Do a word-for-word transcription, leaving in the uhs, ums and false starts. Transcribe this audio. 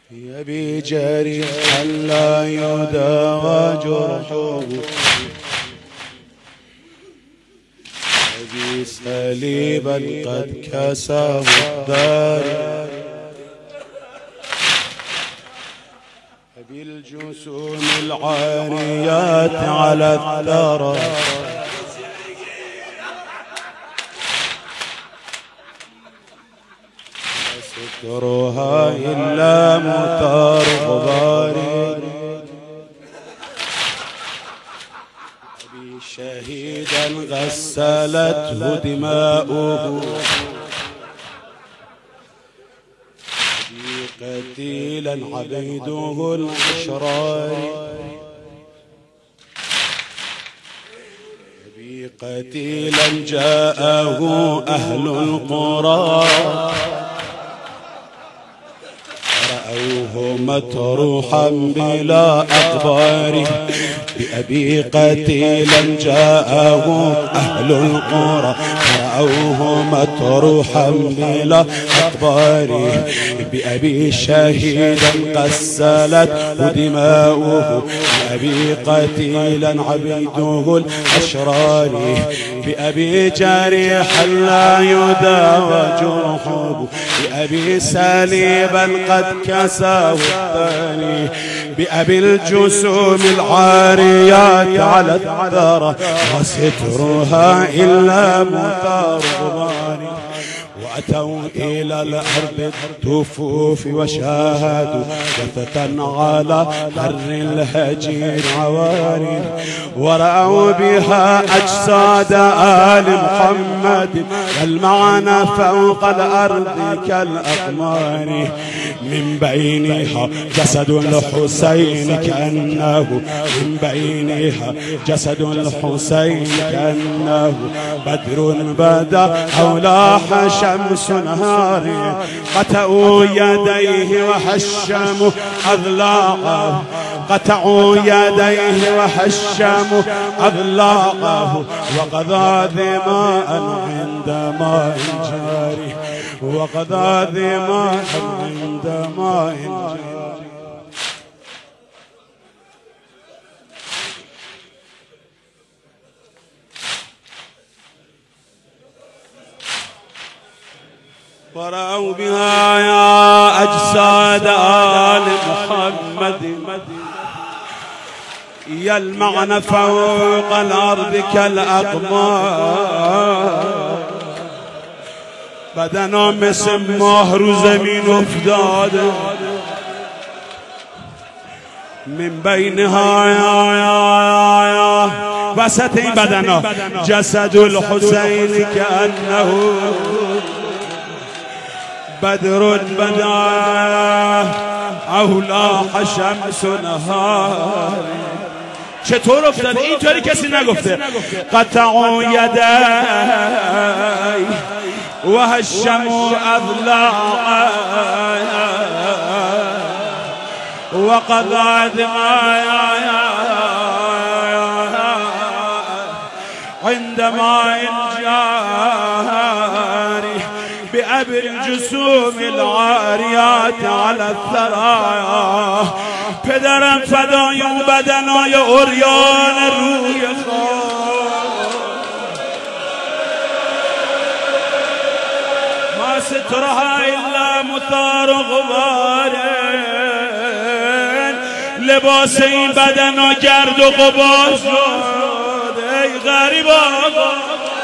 يبي جريحا لا يداوى جرحه، يبي سليبا قد كساه الدار، يبي الجسوم العاريات على الثرى، سترها إلا مطار غباري، أبي شهيدا غسلته دماؤه، أبي قتيلا عبيده الأشرار، أبي قتيلا جاءه أهل القرى، رأوه مطروحا بلا أقبار، بأبي قتيلا جاءه أهل القرى، رأوه مطروحا بلا أقبار، بأبي شهيدا قسلت دماؤه، بأبي قتيلا عبيده الأشرار، بأبي جريحا لا يداوى جرحه، بأبي سليبا قد كساه الثاني، بأبي الجسوم العاريات على الثرى، وسترها إلا مثار غبار، وأتوا إلى الأرض التفوف وشاهدوا جثة على حر الهجير عوار، ورأوا بها أجساد آل محمد يلمعن فوق الأرض كالأقمار، من بينها جسد الحسين كأنه، من بينها جسد الحسين كأنه بدر بدا أو لاح شمس نهار، قطعوا يديه وهشموا أضلاعه، قطعوا يديه وهشموا أضلاعه، وقضى دماء عند ماء جاري، وقضى دماء عند ماء جاري. ورأوا بها يا أجساد آل محمد يلمعن فوق الأرض كالأقمار، بدنا مثل مهر زمین افتاده، من بینها یا یا یا وسط این بدنا جسد الحسین كأنه بدر بدا او لاح شمس نهار. چطور افتاده؟ اینطوری کسی نگفته. قطعوا یدی و هشموا اضلاعا و قضى دماء عند ماء جاري، بأبي الجسوم العاريات على الثرى، پدرم فدای اون بدنای عریان روی خاک، ما سترها الا مثار غبار، لباس این بدنا گرد و غبار شد ای غریبان.